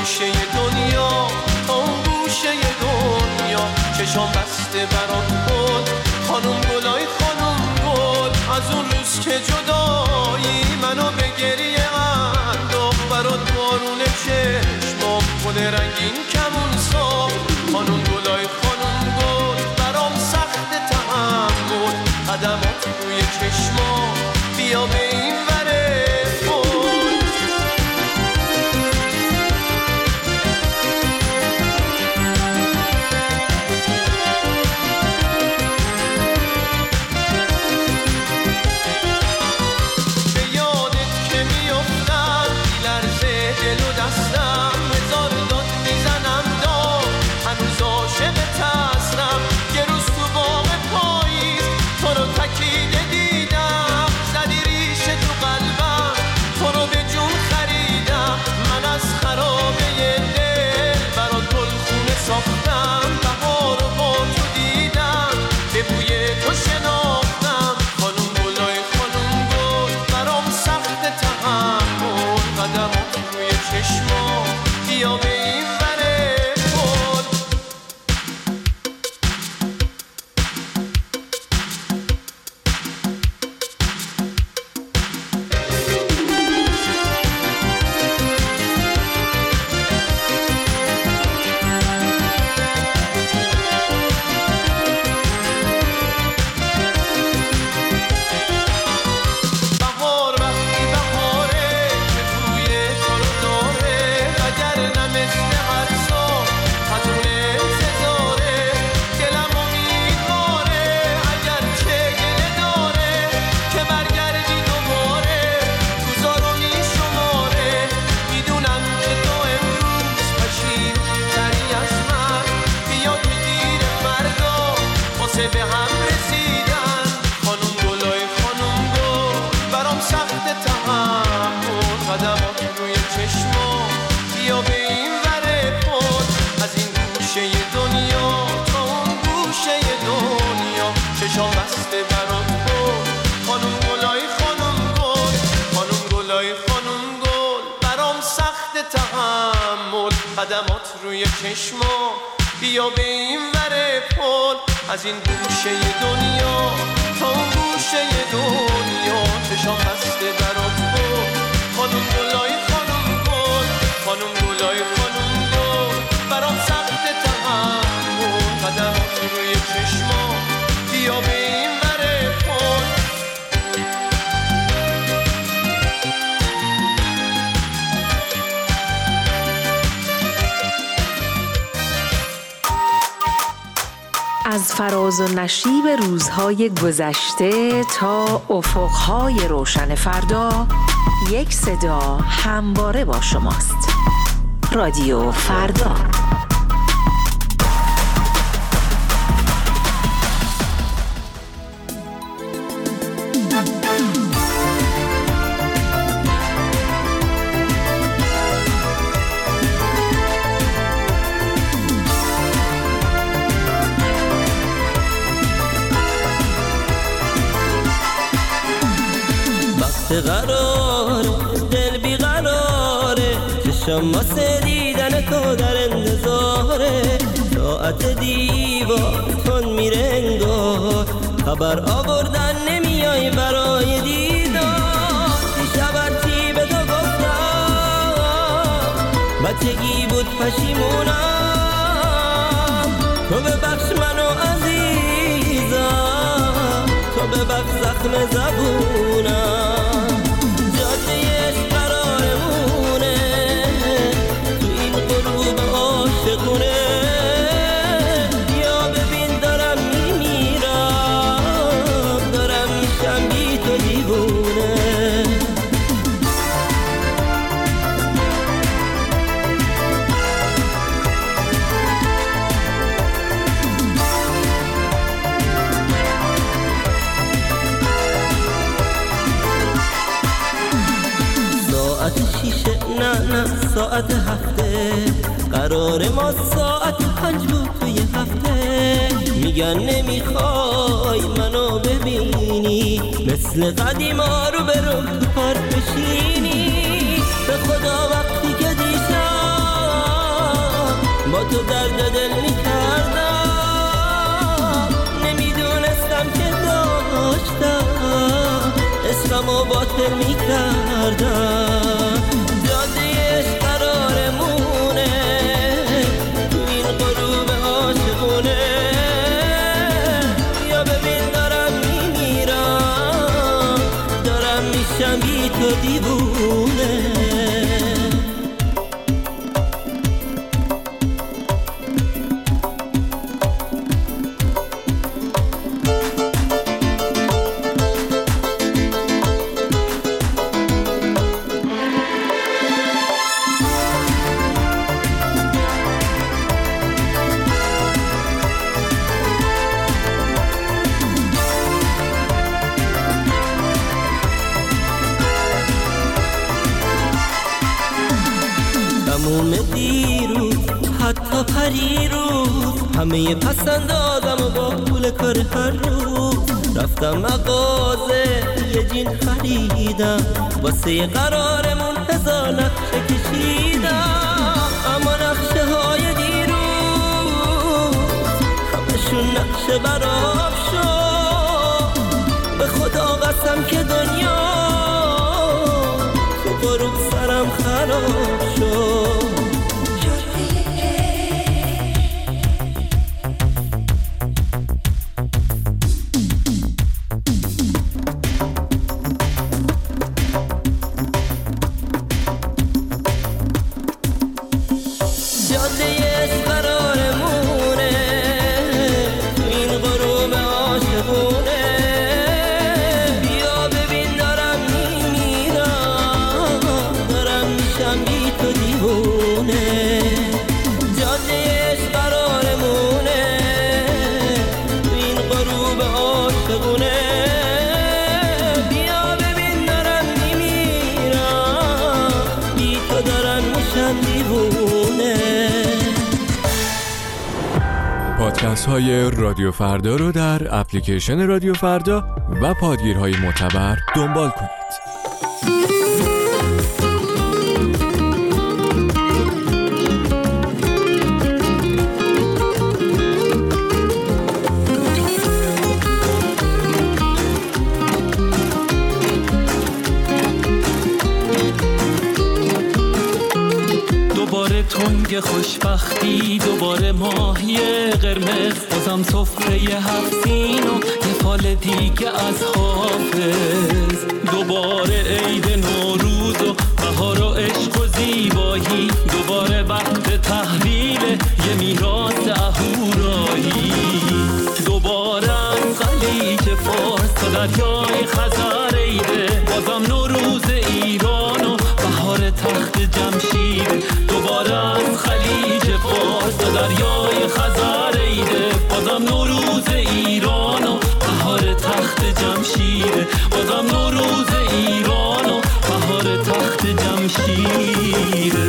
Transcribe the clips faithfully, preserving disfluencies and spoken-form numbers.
گوشه دنیا تا اون گوشه دنیا چشام بسته برات بود خانم گلای خانم گل از اون روز که جدایی منو به گریه انداخت برات بارون چشمام گل رنگین کمون ساخت خانم گلای خانم گل برام سخت تحمل قدمات روی چشمام بیا به این وره قدمات روی چشما بیا به این وره پل از این گوشه دنیا تا اون گوشه دنیا چشام بسته برات بود خانم گلای خانم گل خانم گلای خانم گل برام سخت تحمل قدمات روی چشما بیا به این وره پل از فراز و نشیب روزهای گذشته تا افقهای روشن فردا یک صدا همواره با شماست. رادیو فردا. قراره دل بی قراره چشم واسه دیدن تو در انتظاره ساعت دیوار تون میره انگار خبر آوردن نمیای برای دیدار دیشب هرچی به تو گفتم بچگی بود پشیمونم تو ببخش منو عزیزم تو ببخش زخم زبونم ساعت هفته قرار ما ساعت پنج بود توی هفته میگن نمیخوای منو ببینی مثل قدیما رو برو تو پارک بشینی به خدا وقتی که دیشب تو درد دل میکردم، نمیدونستم که داشتم عشقمو باطل میکردم. جاده عشق قرارمونه تو این غروب عاشقونه، یا ببین دارم میمیرم، دارم میشم بی تو دیوونه. تموم دیروز حتی پریروز همه پسندازم و با پول کار هر روز رفتم مغازه یه جین خریدم، واسه قرارمون هزار نقشه کشیدم، اما نقشه های دیروز همشون نقشه براب شد. به خدا قسم که دنیا تو غروب سرم خراب شد. پادکست های رادیو فردا رو در اپلیکیشن رادیو فردا و پادگیرهای معتبر دنبال کنید. دوباره تنگ خوشبختی، دوباره ماهی قرمز، بازم سفره هفت سین و یه فال دیگه از حافظ. دوباره عید نوروز و بهار و عشق و زیبایی، دوباره وقت تحویل یه میراث اهورایی. دوباره از خلیج فارس تا دریای خزر عیده، بازم نوروز ایران و بهار تخت جمشید. دوباره از خلیج فارس تا دریای خزر عیده، بازم نوروز ایران و بهار تخت جمشید. بازم نوروز ایران و بهار تخت جمشید.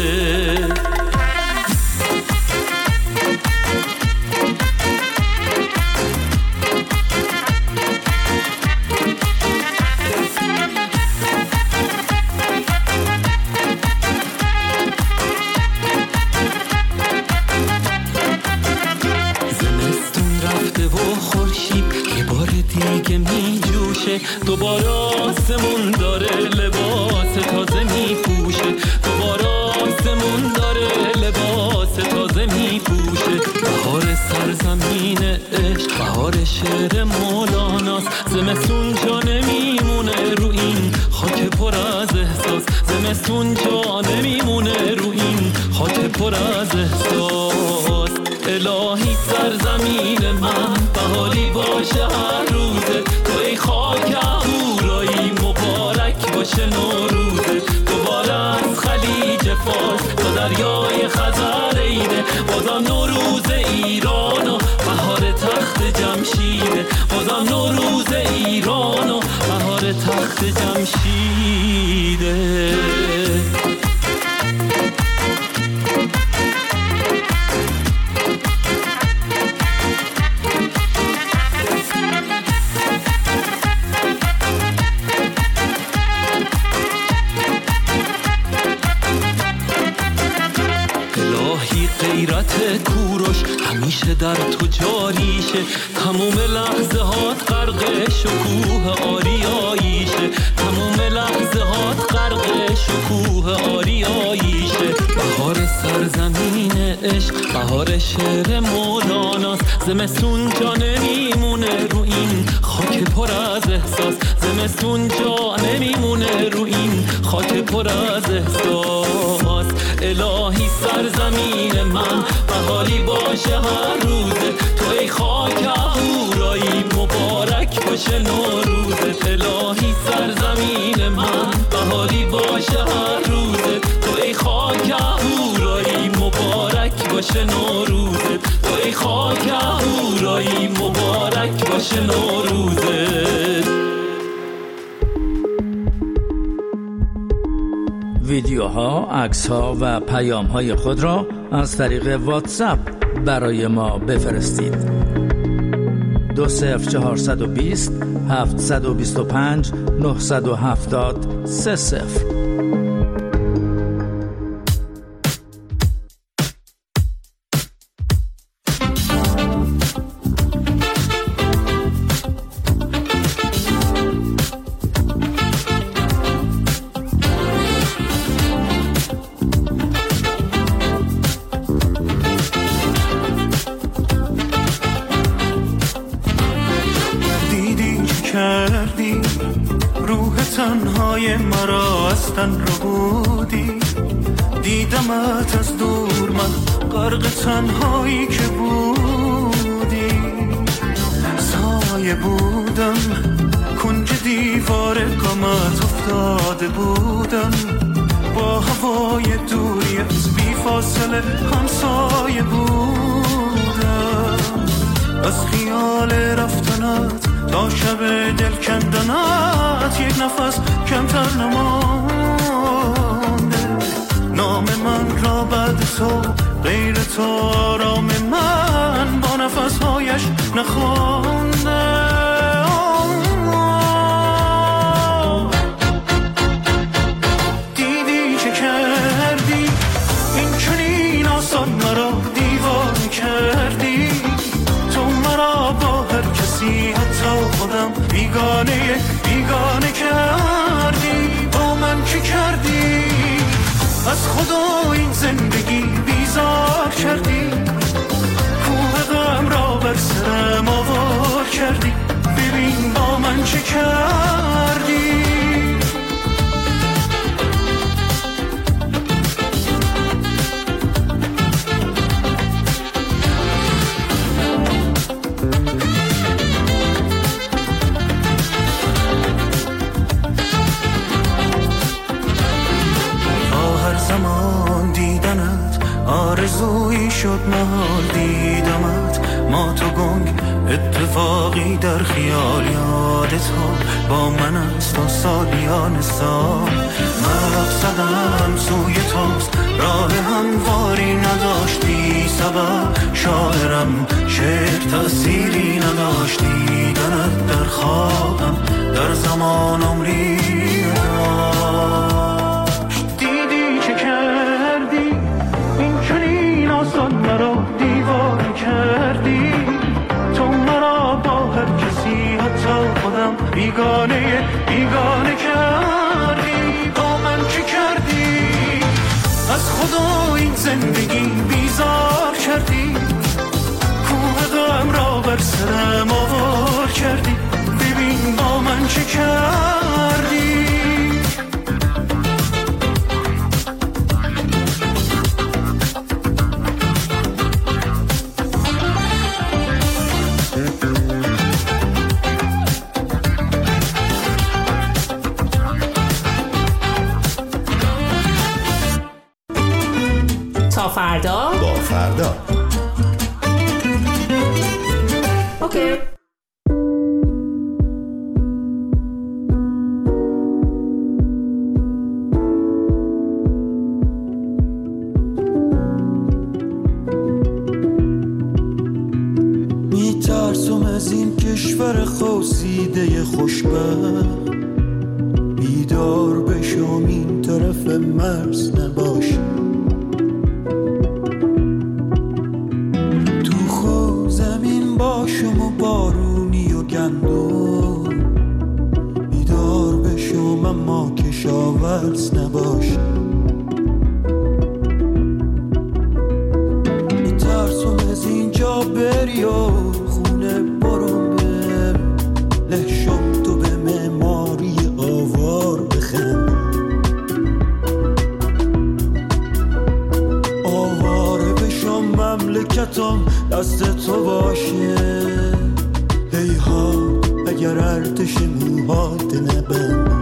دوباره آسمون داره لباس تازه می پوشه، دوباره آسمون داره لباس تازه می پوشه. بهار سرزمین عشق، بهار شعر مولاناست، زمستون جا نمیمونه رو این خاک پر از احساس، زمستون جا نمیمونه رو این خاک پر از احساس. الهی سرزمین من بهاری باشه هر روزه، توی خاک اهورایی مبارک باشه نوروزه. دوباره از خلیج فارس تا دریای خزر عیده، بازم نوروز ایران و بهار تخت جمشیده. بازم نوروز ایران و بهار تخت جمشیده. الهی غیرت کوروش همیشه در تو جاریشه، تموم لحظه هات غرق شکوه آریاییشه، تموم لحظه هات غرق شکوه آریاییشه. بهار سرزمین عشق، بهار شعر مولاناست، زمستون جا نمیمونه رو این خاک پر از احساس، زمستون جا نمیمونه رو این خاک پر از احساس. الهی سرزمین من بهاری باشه هر روزه، تو ای خاک اهورایی مبارک باشه نوروزت. الهی سرزمین من بهاری باشه هر روزه، تو ای خاک اهورایی مبارک باشه نوروزت، تو ای خاک اهورایی مبارک باشه نوروزت. ویدیوها، عکس‌ها و پیام‌های خود را از طریق واتساپ برای ما بفرستید. دو صفر چهارصد و بیست هفتصد و بیست و پنج نهصد و هفتاد سه صفر. تنهای مرا از تن رو بودی، دیدمت از دور من غرق تنهایی که بودی، سایه بودم کنج دیوار غمت افتاده بودم، با هوای دوری از بی فاصله همسایه بودم، از خیال رفتنت تا شب دل کندنت یک نفس کمتر نمانده، نام من را بعد تو غیر تو آرام من با نفسهایش نخوانده. دیدی چه کردی این چنین آسان مرا دیوانه کردی، تو مرا با هر کسی حتی خودم بیگانه بیگانه کردی، با من چی کردی از خدا این زندگی بیزار کردی، کوه غم را بر سرم آوار کردی، ببین با من چه کردی. زمان دیدنت آرزویی شد محال دیدمت، ما تو گنگ اتفاقی در خیال یادت ها با من است تا سالیان سال، مقصدم سوی توست راه همواری نداشتی، سبب شاعرم شعر تأثیری نداشتی، دیدنت در خوابم در زمان عمری آسان مرا دیوانه کردی، تو مرا با هر کسی حتی خودم بیگانه بیگانه کردی، با من چی کردی از خدا این زندگی بیزار کردی، کوه غم را بر سرم آوار کردی، ببین با من چی کردی. تا فردا با فردا اوکی. میترسم از این کشور خواسیده خوشبخت، بیدار بشم این طرف مرز نباشم، مملکتم دست تو باشه. ای ها اگر ارتش موهات نبند.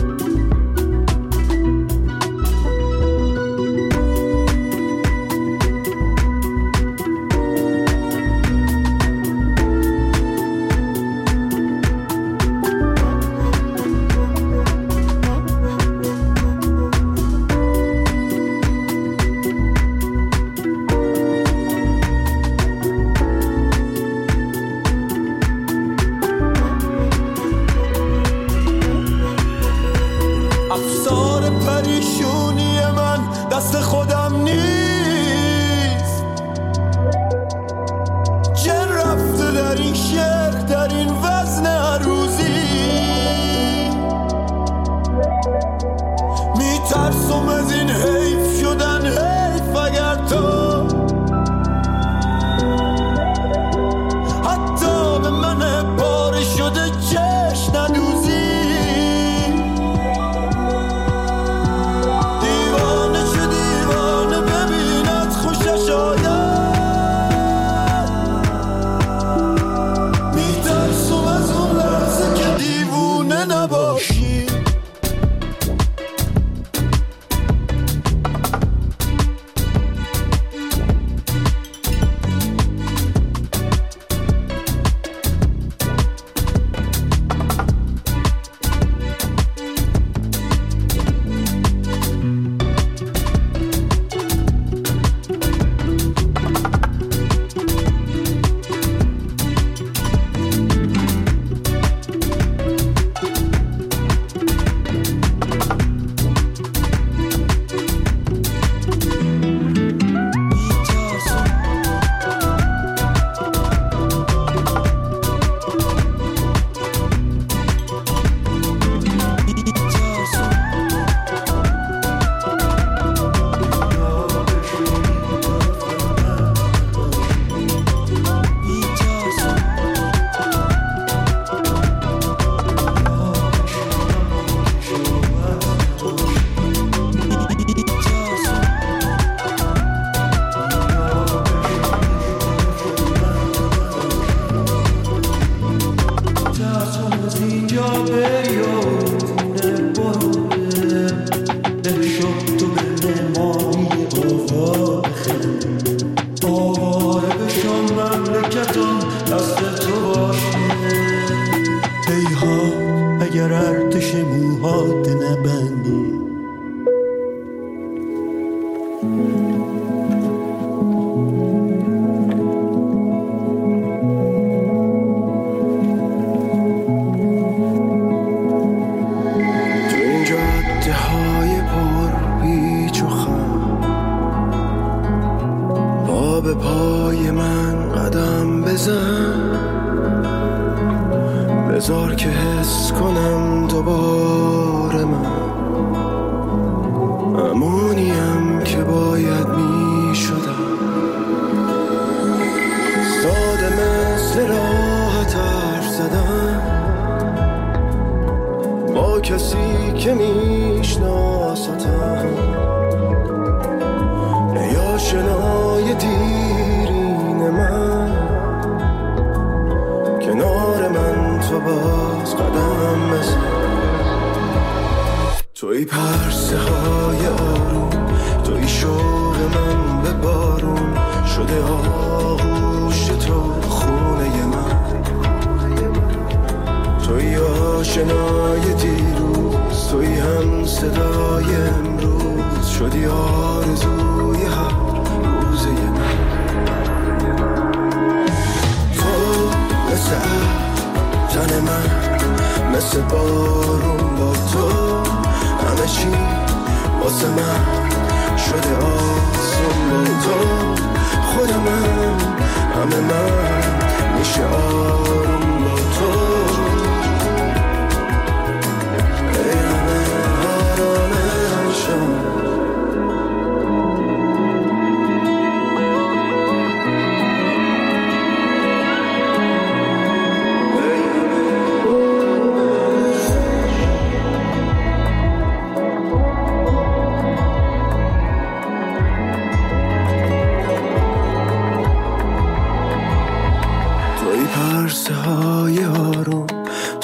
توی پرسه های آروم، توی شوق من به بارون شده آغوش تو خونه من. توی آشنای دیروز، توی هم صدای امروز شدی آرزوی هر روزه من. تو مثل تن من، مثل بارون با تو همه چی واسه من شده آسون با تو. خودمم همه من میشه آروم با تو. ای همه آرامشم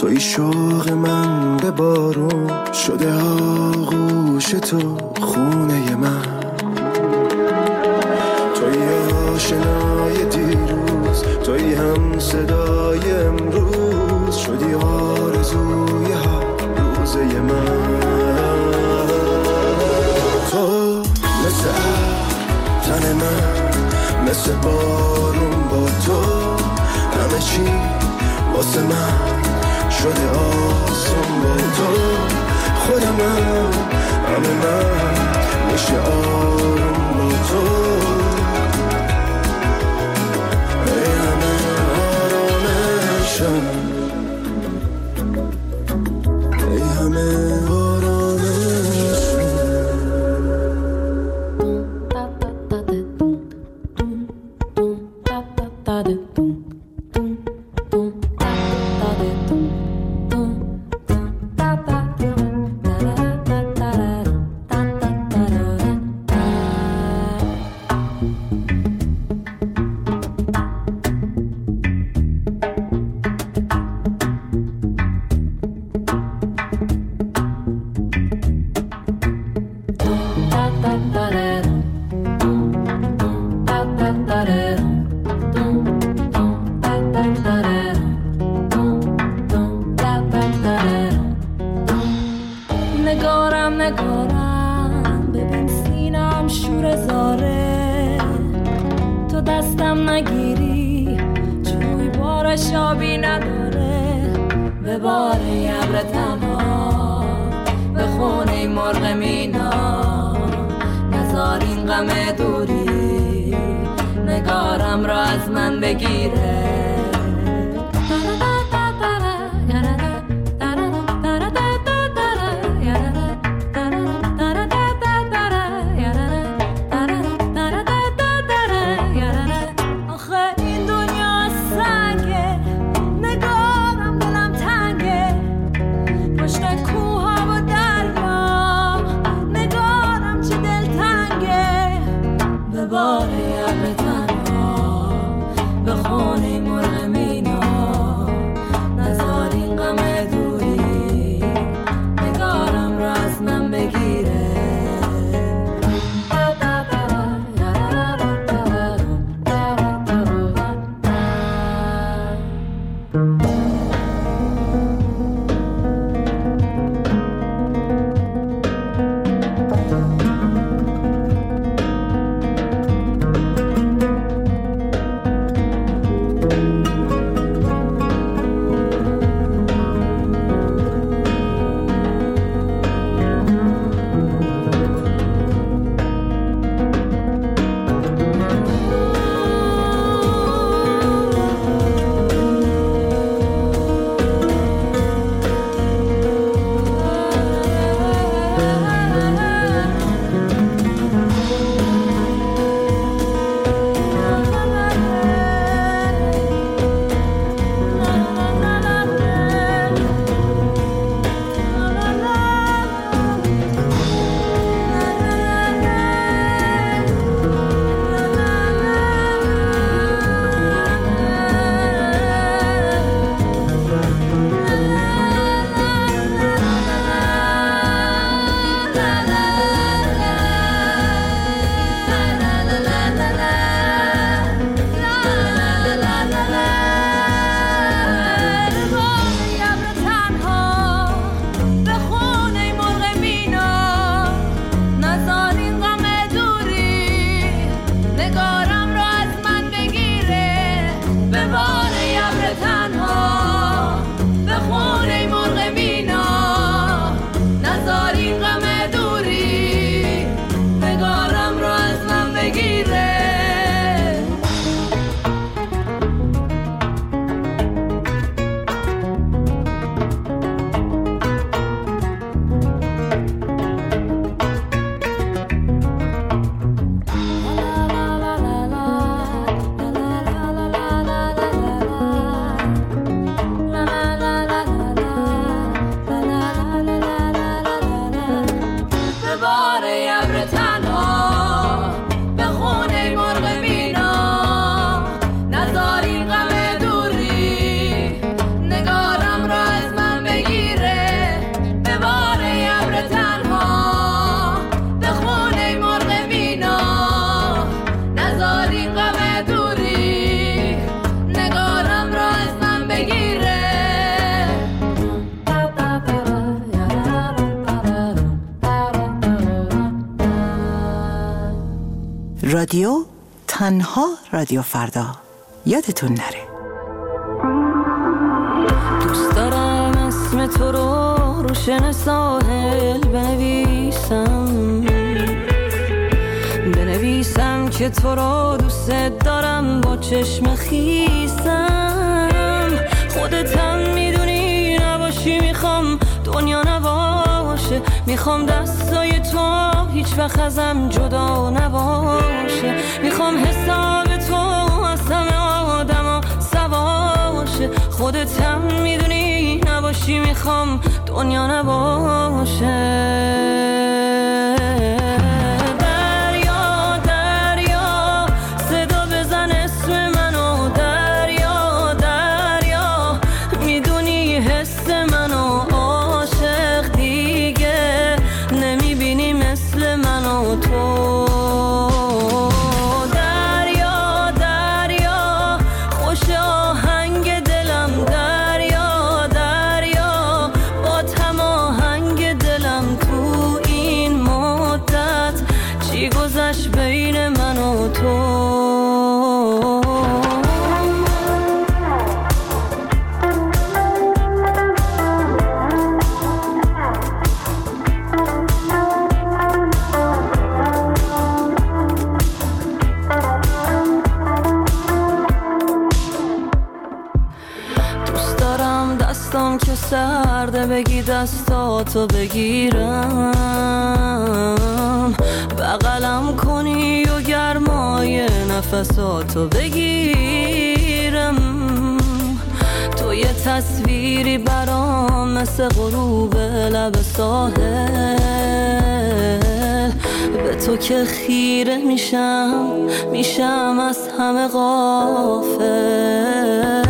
توی شوق من به بارون شده آغوش تو خونه من، توی آشنای دیروز، توی هم صدای امروز، شدی آرزوی ها روزه من. تو مثل تن من، مثل بارون با تو، همه چی واسه من شده آسون با تو. خودمم همه من میشه آروم با تو. ای همه آرامشم، ای همه نگارم نگارم ببین سینم شور زاره، تو دستم نگیری جوی بارش آبی نداره. به بار ابر تنها به خونه مرغ مینا، نزار این غم دوری نگارم را از من بگیره. نگارم را از من رادیو تنها رادیو فردا یادتون نره. دوست دارم اسم تو رو روشن ساحل بنویسم، بنویسم که تو رو دوست دارم با چشم خیسم. خودت هم میدونی نباشی میخوام دنیا نباشه، میخوام دستای تو هیچ وقت ازم جدا نباشه، میخوام حساب تو از همه آدم سواشه. خودت هم میدونی نباشی میخوام دنیا نباشه. سرده بگی دستاتو بگیرم، بغلم کنی و گرمای نفساتو بگیرم. تو یه تصویری برام مثل غروب لب ساحل، به تو که خیره میشم میشم از همه غافل.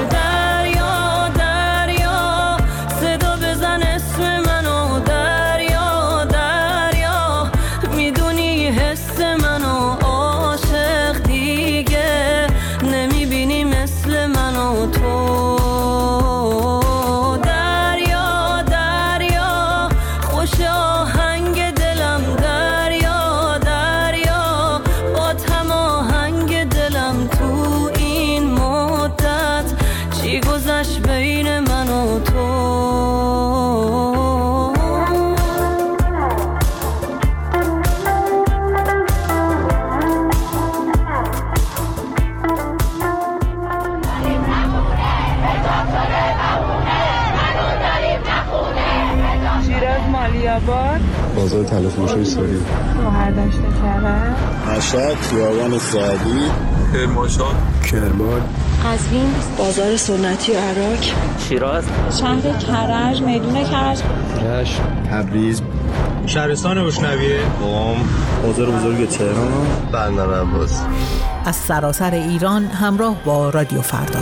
بازار تلفروشی ساری، برداشت کرد، مشهد، خیابان سعدی، کرمانشاه، کرمان، قزوین، بازار سنتی عراق، شیراز، شهر کرج، میدون کرج، رشت، تبریز، شهرستان گشنویه، قم، بازار بزرگ تهران، بندر عباس. از سراسر ایران همراه با رادیو فردا.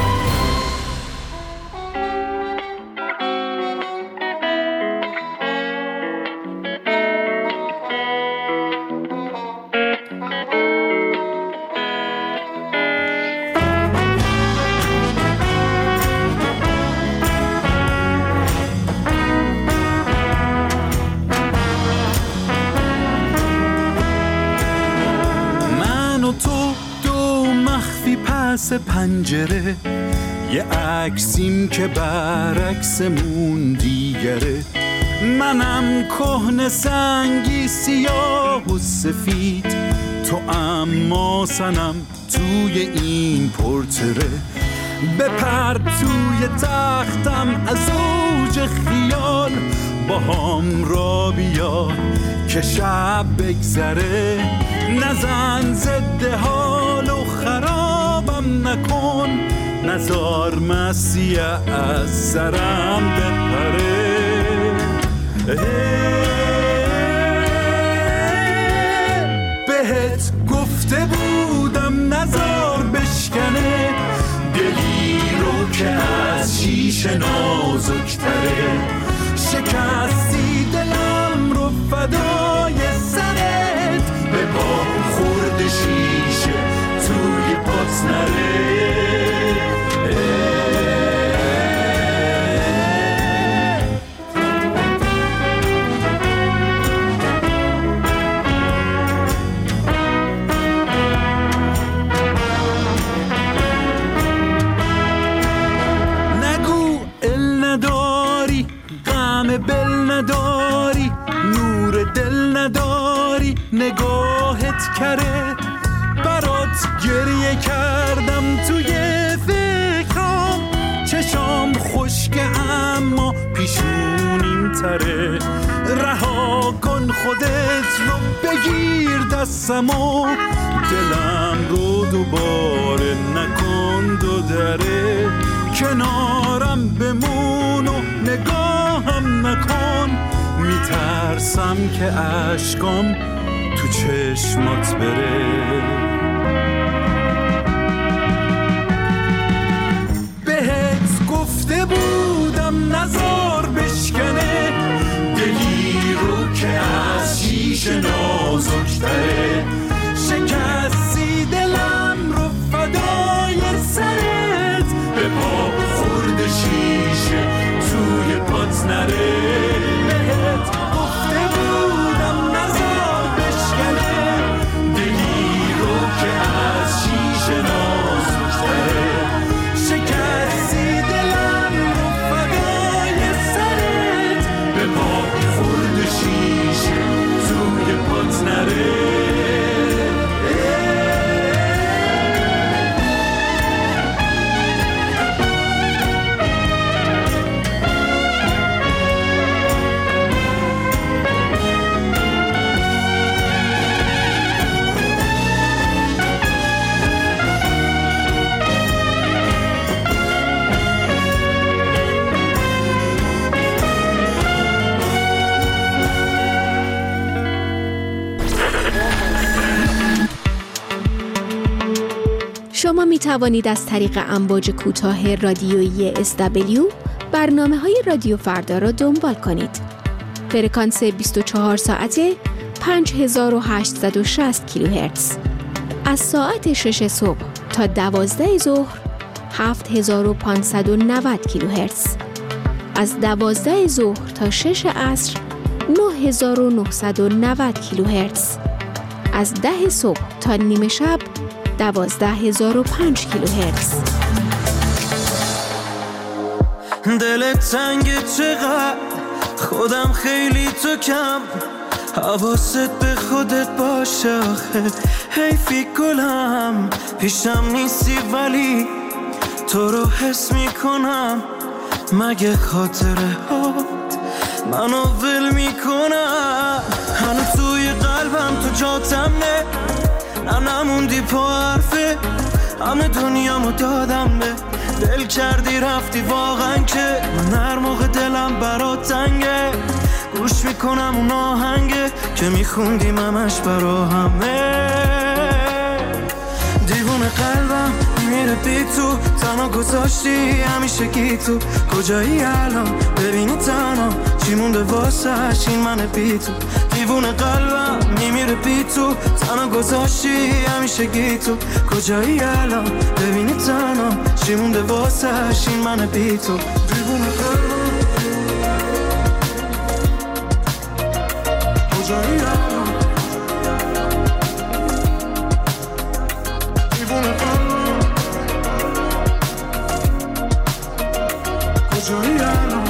پس پنجره یه عکسیم که برعکسمون دیگره، منم کهنه سنگی سیاه و سفید، تو اما سنم توی این پورتره. بپر توی تختم از اوج خیال، با هم را بیا که شب بگذره، نزن ضد حال و خرابم نکن، نزار مسیح از سرم بپره. بهت گفته بودم نزار بشکنه، دلی رو که از شیشه نازکتره، شکستی دلم رو فدای سرت، به با خورد شیشه توی پات نره. دلت کره، برات گریه کردم توی فکرام، چشام خشکه اما پیشونیم تره، رها کن خودت رو بگیر دستمو، دلم رو دوباره نکن دو دره، کنارم بمون و نگاهم نکن، میترسم که عشقام تو چشمات بره. بهت گفته بودم نزار بشکنه، دلی رو که از شیشه نازکتره، شکستی دلم رو فدای سرت، به پا خورد شیشه توی پات نره. بهت گفته بودم نزار بشکنه، دلی رو که از شیشه نازکتره، شکستی دلم رو فدای سرت، به پا خورد شیشه توی پات نره. شما می توانید از طریق امواج کوتاه رادیویی اس دبلیو برنامه های رادیو فردا را دنبال کنید. فرکانس بیست و چهار ساعته پنج هزار و هشتصد و شصت کیلوهرتز. از ساعت شش صبح تا دوازده ظهر هفت هزار و پانصد و نود کیلوهرتز. از دوازده ظهر تا شش عصر نه هزار و نهصد و نود کیلوهرتز. از ده صبح تا نیمه شب دوازده هزار و پنج کیلوهرتز. دلت تنگ چقدر، خودم خیلی تو کم، حواست به خودت باشه آخه حیفی گلم، پیشم نیستی ولی تو رو حس میکنم، مگه خاطره هات منو ول میکنم، هنو توی قلبم تو جاتم نه، نه نموندی پا حرفه، همه دنیامو دادم به دل کردی رفتی واقعا که من هر موقع دلم برات تنگه، گوش میکنم اون آهنگه که میخوندیم همش برا همه، دیوونه قلبم میره بی تو، تنها گذاشتی همیشه گی تو، کجایی الان ببینی تنها چی مونده واسش این من بی تو، دیوونه قلبم میمیره بی تو، تنها گذاشتی همیشه گی تو، کجایی الان ببینی تنها چی مونده واسش این من بی تو، دیوونه قلبم کجایی الان، دیوونه قلبم کجایی الان،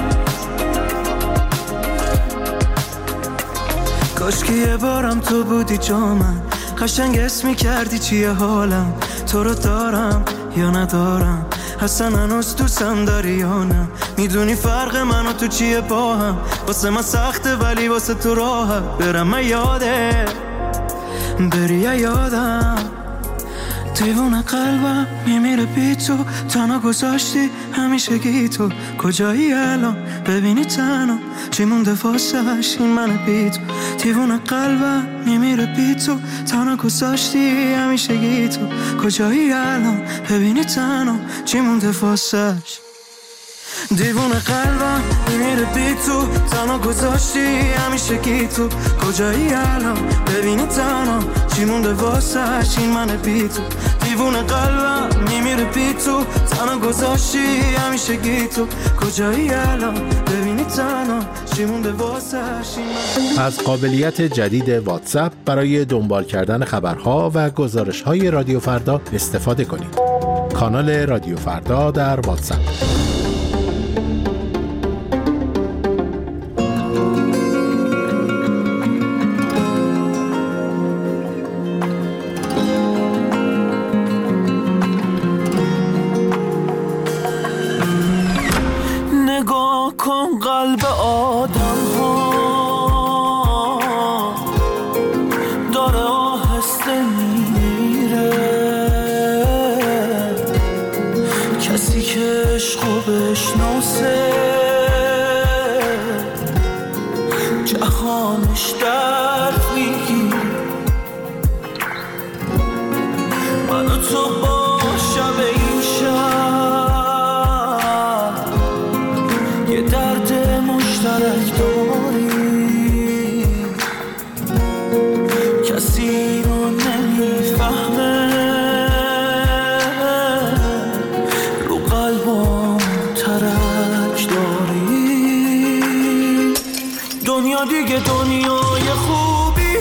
کاش که یه بارم تو بودی جا من، قشنگ اسم می‌کردی چیه حالم، تو رو دارم یا ندارم، اصلا هنوز دوستم داری یا نه، میدونی فرق من و تو چیه با هم، واسه من سخته ولی واسه تو راحت، برم من یاده بری یا یادم، دیوونه قلبم میمیره بی تو، تنها گذاشتی همیشه گی تو، کجایی الان ببینی تنها چی مونده واسش این من بی تو، دیوونه قلبم میمیره بی تو، تنها گذاشتی همیشه گی تو، کجایی الان ببینی تنها چی مونده واسش، دیوونه قلبم میمیره بی تو، تنها گذاشتی همیشه گی تو، کجایی الان ببینی تنها چی مونده واسش این من بی تو، دیوونه قلبم میمیره بی تو، تنها گذاشتی همیشه گی تو، کجایی الان ببینی تنها چی مونده واسش این من. از قابلیت جدید واتساپ برای دنبال کردن خبرها و گزارش‌های رادیو فردا استفاده کنید. کانال رادیو فردا در واتساپ. لحظه میره، کسی که عشقو بشناسه جهانش درد میگیره. من و تو با شب این شب یه درد مشترک داریم، کسی رو نمیفهمه، رو قلبم ترک داریم. دنیا دیگه دنیای خوبی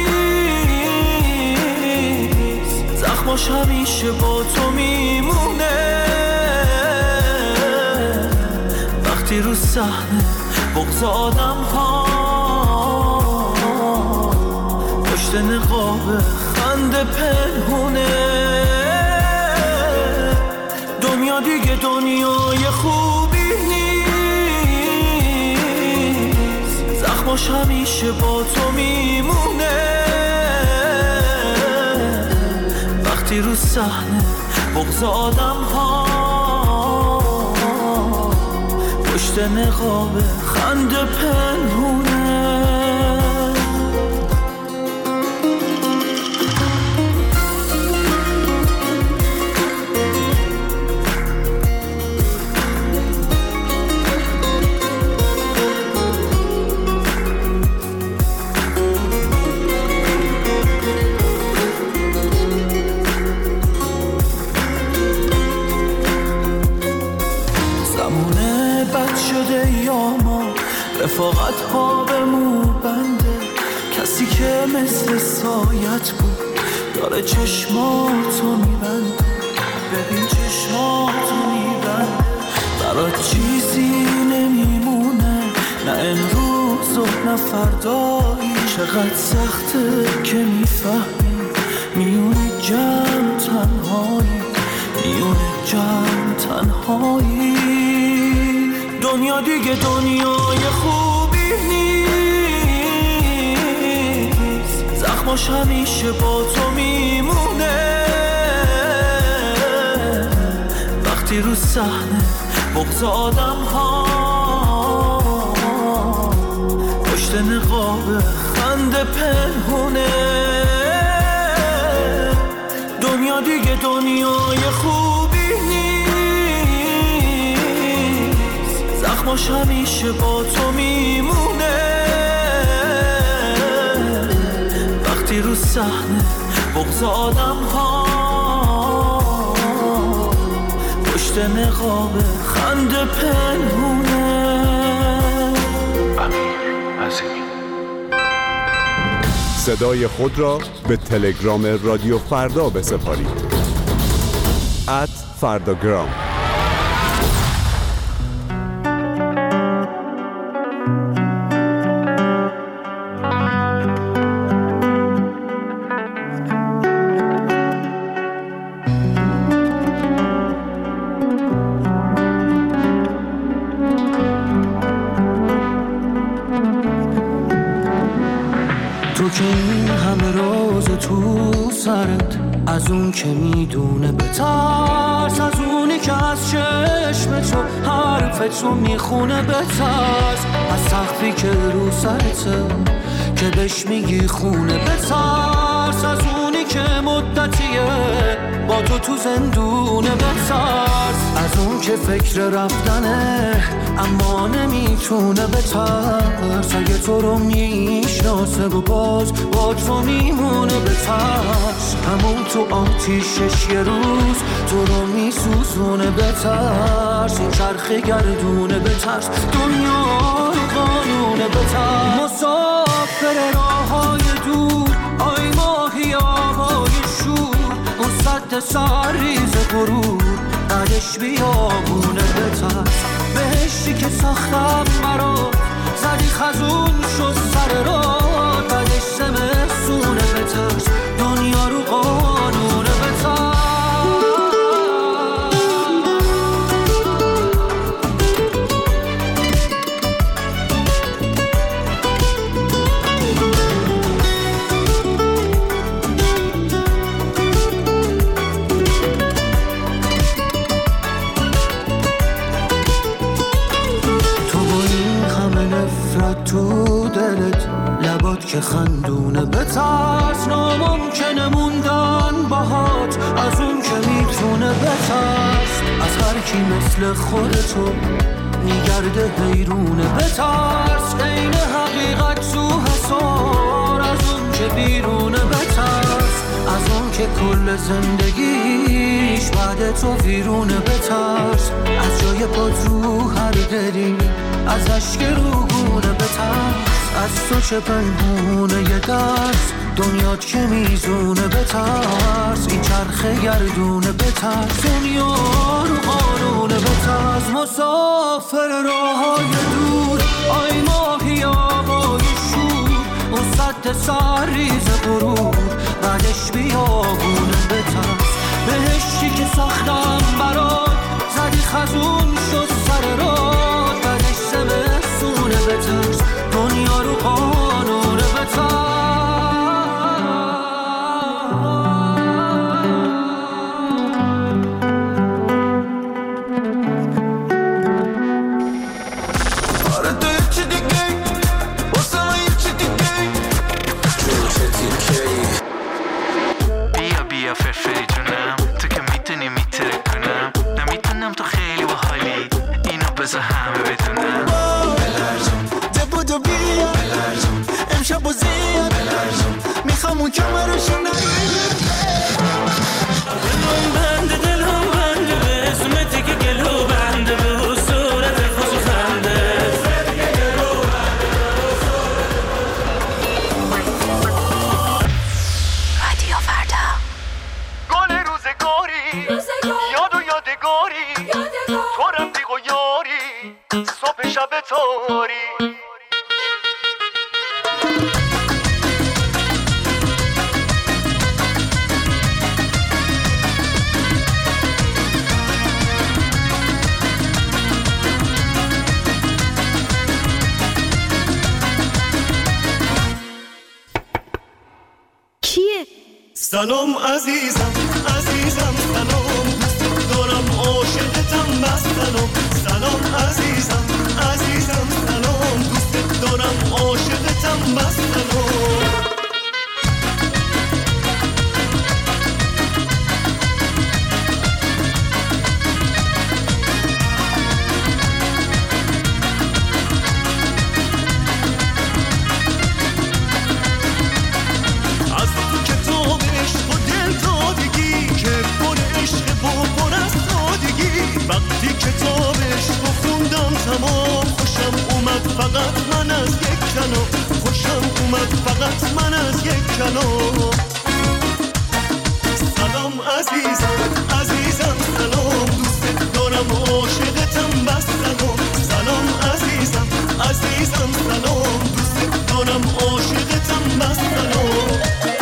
نیست، زخماش همیشه با تو میمونه. وقتی رو صحنه بغض آدم ها پشت نقاب خنده پنهونه. دنیا دیگه دنیای خوبی نیست، زخماش همیشه با تو میمونه. وقتی رو صحنه بغض آدم ها پشت نقاب خنده پنهونه. رفاقت ها به مو بنده، کسی که مثل سایت بود داره چشماتو میبنده. ببین چشماتو میبنده، برات چیزی نمیمونه، نه امروز و نه فردایی. چقدر سخته که میفهمی میونه جمع تنهایی، میونه جمع تنهایی. دنیا دیگه دنیای خوبی نیست، زخماش همیشه با تو میمونه. وقتی رو صحنه بغض آدم ها پشت نقاب خنده پنهونه. دنیا دیگه دنیای خوبی زخماش همیشه با تو میمونه. وقتی رو صحنه بغض آدم ها پشت نقاب خنده پنهونه. امیر عظیمی. صدای خود را به تلگرام رادیو فردا بسپارید. ات فرداگرام. از اون که میدونه بترس، از اونی که از چشم تو حرفتو میخونه بترس، از سقفی که رو سرته که بهش میگی خونه بترس، از اونی که مدتیه با تو تو زندونه بترس، از اون که فکر رفتنه اما نمیتونه بترس، اگه تو رو میشناسه و باز با تو میمونه بترس، همون تو آتیشش یه روز تو رو میسوزونه بترس، این چرخه گردونه بترس، دنیا قانونه بترس، مسافر راه های دور آی ماهی آهای شور، اون سد سرریز غرور بعدش بیابونه بترس، بهشتی که ساختم مرا زدی خزون شد سر را، بعدش زمستونه بترس، دنیا رو قانونه بترس. که خندونه. بترس ناممکنه موندن باهات، از اون که میتونه. بترس از هر کی مثل خودتو میگرده حیرونه. بترس عین حقیقت تو حسار، از اون که بیرونه. بترس از اون که کل زندگیش بعد تو ویرونه. بترس از جای پات رو هر دری، از اشک روگونه. بترس از تو چه پنهونه یه دست دنیات که میزونه. بترس این چرخه گردونه. بترس دنیا رو قانونه. بترس مسافر راههای دور، آی ماهی آقای شور، اون سد سرریز غرور بعدش بیابونه. بترس بهشتی که ساختم برات، زدی خزون شد سر راه بعدش زمستونه. بترس دنیا رو قانونه. بترس سلام عزیزم عزیزم سلام، دارم عاشقتم بس سلام. سلام عزیزم عزیزم سلام، دوست دارم عاشقتم بس سلام. وقتی کتابش رو خوندم تمام، خوشم اومد فقط من از یک کلام، خوشم اومد فقط من از یک کلام. سلام عزیزم عزیزم سلام، دوست دارم عاشقتم بس سلام. سلام عزیزم عزیزم سلام، دوست دارم عاشقتم بس سلام.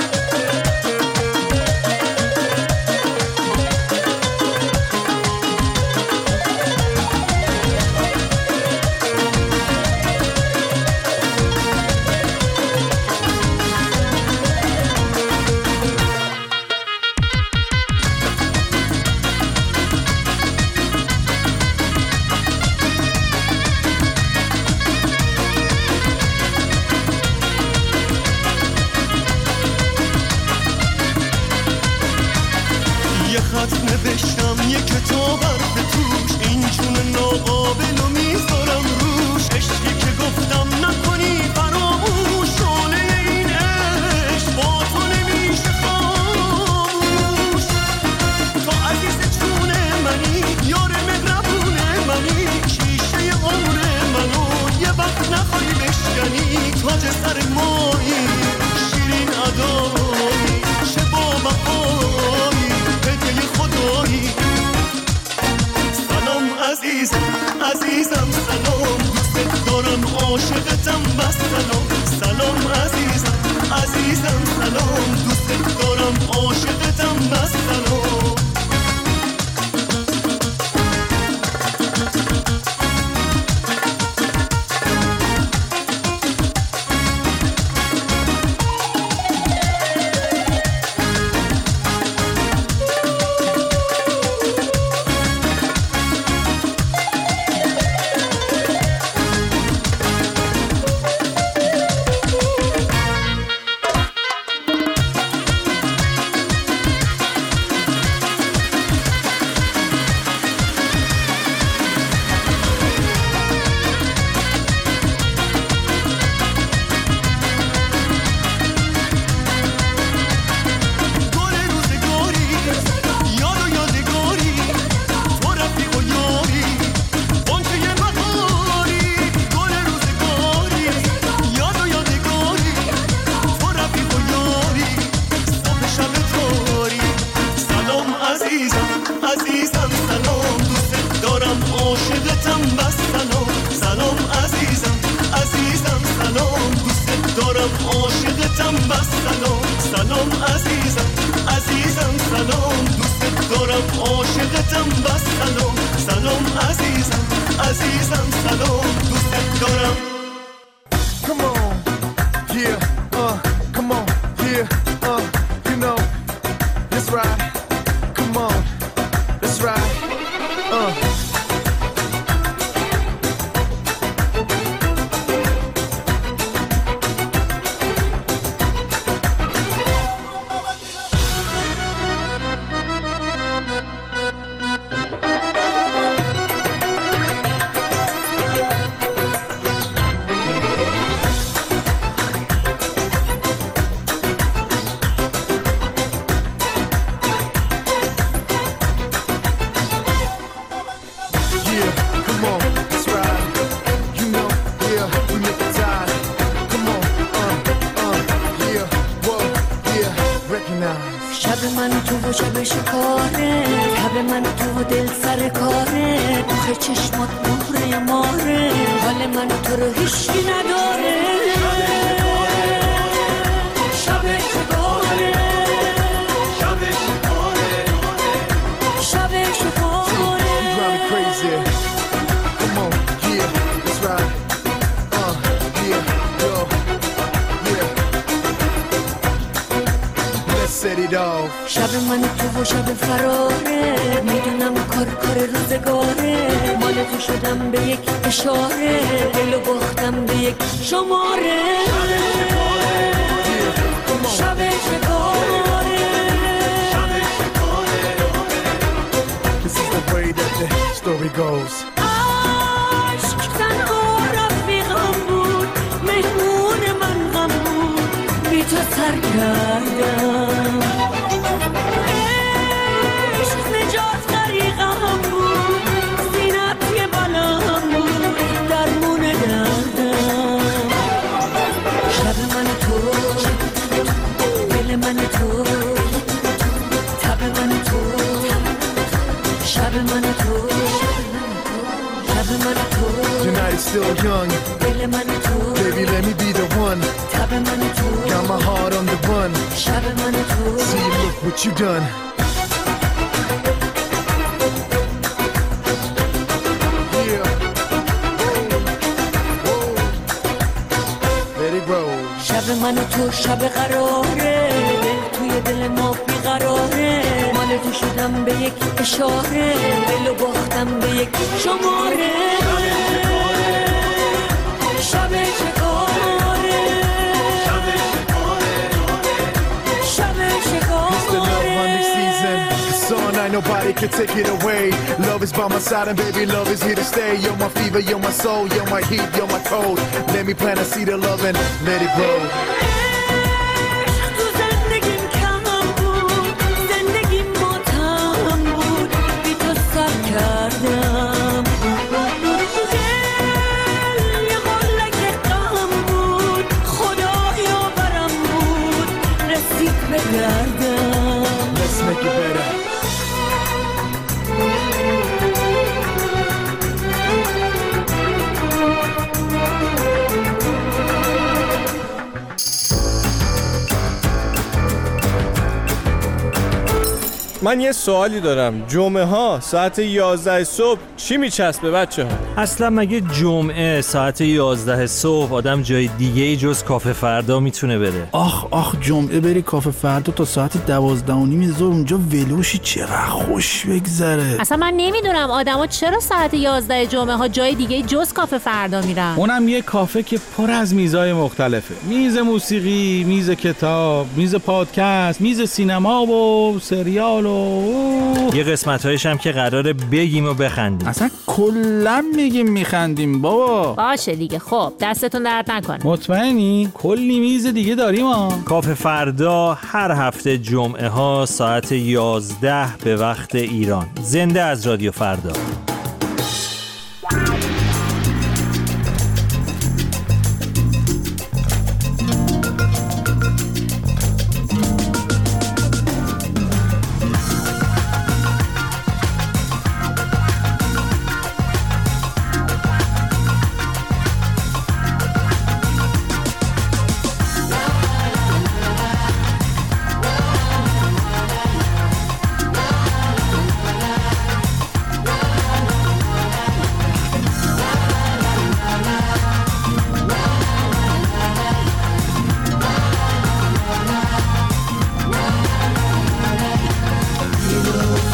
نوشتم یه کتاب به توش، این چون ناقابل و میذارم روش. عشقی که گفتم نکنی فراموش، شعله این عشق با تو نمیشه خاموش. تو عزیز چون منی، یار مهربون منی، شیشه عمر منو یه وقت نخوای بشکنی. تاج سر مایی، شیرین ادایی، چه با وفایی، خدایی. سلام عزیزم عزیزم سلام. عزیزم سلام دوست دارم عاشقتم بس سلام سلام عزیزم عزیزم سلام دوست دارم عاشقتم بس سلام سلام عزیزم عزیزم سلام دوست دارم عاشقتم بس سلام سلام عزیزم عزیزم سلام دوست دارم. Come on, yeah, uh, come on, yeah, uh, you know, that's right, come on, that's right, uh. شب من تو و شب فراره میدونم کار کار روزگاره مال تو شدم به یک اشاره دلو باختم به یک شماره شب شکاره This is the way that the story goes. عشق تنها رفیقم بود مهمون من غم بود بی تو سر کردم من تو تب من تو شب من تو شب من تو Your night is still young دل من تو Baby let me be the one تب من تو Got my heart on the run شب من تو See look what you done Yeah Let it roll شب من تو شب قراره توی دل ما بیقراره مال تو شدم به یک اشاره دلو باختم به یک شماره شب چکاره شب شکاره It's the love hunting season The sun ain't nobody can take it away Love is by my side and baby love is here to stay You're my fever, you're my soul, you're my heat, you're my cold Let me plant a seed of love and let it grow کردم دل یه قلک غم بود خدایا برم بود رسید به گردم Let's make it better من یه سوالی دارم جمعه ها ساعت یازده صبح چی میچسبه بچه ها؟ اصلا مگه جمعه ساعت یازده صبح آدم جای دیگه ای جز کافه فردا میتونه بره؟ آخ آخ جمعه بری کافه فردا تا ساعت دوازده و نیم ظهر اونجا ولوشی چقدر خوش بگذره. اصلا من نمیدونم آدما چرا ساعت یازده جمعه ها جای دیگه جز کافه فردا میرن. اونم یه کافه که پر از میزای مختلفه. میز موسیقی، میز کتاب، میز پادکست، میز سینما و سریال و یه قسمت‌هایش هم که قراره بگیم و بخندیم. اصلا کلا میگیم میخندیم بابا. باشه دیگه خب دستتون درد نکنه. مطمئنی؟ کلی میز دیگه داریم ها. کافه فردا هر هفته جمعه ها ساعت یازده به وقت ایران. زنده از رادیو فردا.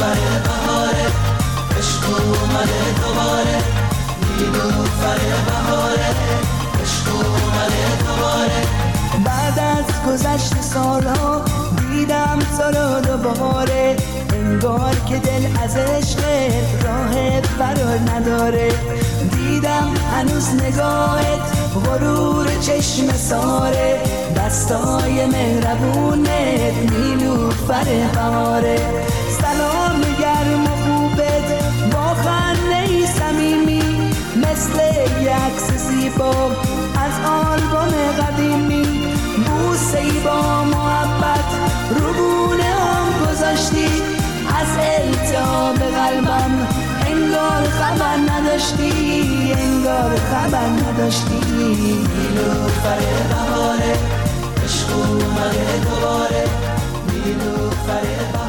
نیلوفر بهاره عشق اومده دوباره نیلوفر بهاره عشق اومده دوباره بعد از گذشت سالها دیدم تو رو دوباره انگار که دل از عشق راه فرار نداره دیدم هنوز نگاهت غرور چشم ساره دستای مهربونت نیلوفر بهاره سلام گرم و خوبت با خنده صمیمی مثل یک عکس زیبا از آلبوم قدیمی بوسه‌ای با محبت رو گونه هم گذاشتی از التهاب قلبم انگار خبر نداشتی انگار خبر نداشتی نیلوفر بهاره عشق اومده دوباره نیلوفر بهاره